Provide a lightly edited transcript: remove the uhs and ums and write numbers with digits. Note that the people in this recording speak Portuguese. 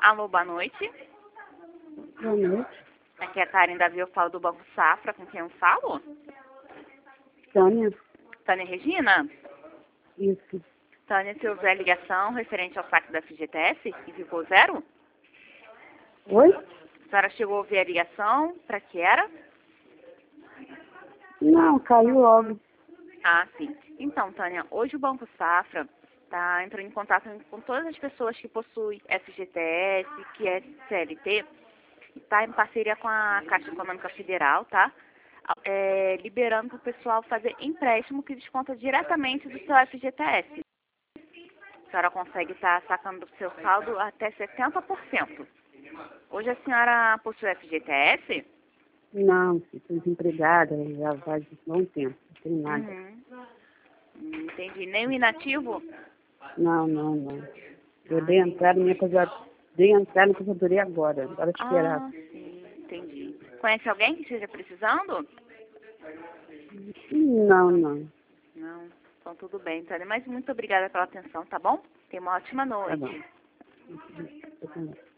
Alô, boa noite. Boa noite. Aqui é a Karen Davi, eu falo do Banco Safra, com quem eu falo? Tânia? Tânia Regina? Isso. Tânia, se houver ligação referente ao saque da FGTS e ficou zero? Oi? A senhora chegou a ouvir a ligação? Para que era? Não, caiu logo. Ah, sim. Então, Tânia, hoje o Banco Safra está entrando em contato com todas as pessoas que possuem FGTS, que é CLT, está em parceria com a Caixa Econômica Federal, tá? Liberando para o pessoal fazer empréstimo que desconta diretamente do seu FGTS. A senhora consegue estar sacando do seu saldo até 70%. Hoje a senhora possui FGTS? Não, estou desempregada, já faz um bom tempo, não tem nada. Entendi. Nem o inativo? Não. Eu dei entrada na aposentadoria agora esperar. Ah, sim, entendi. Conhece alguém que esteja precisando? Não. Não. Então tudo bem, Tânia. Mas muito obrigada pela atenção, tá bom? Tenha uma ótima Tá noite. bom.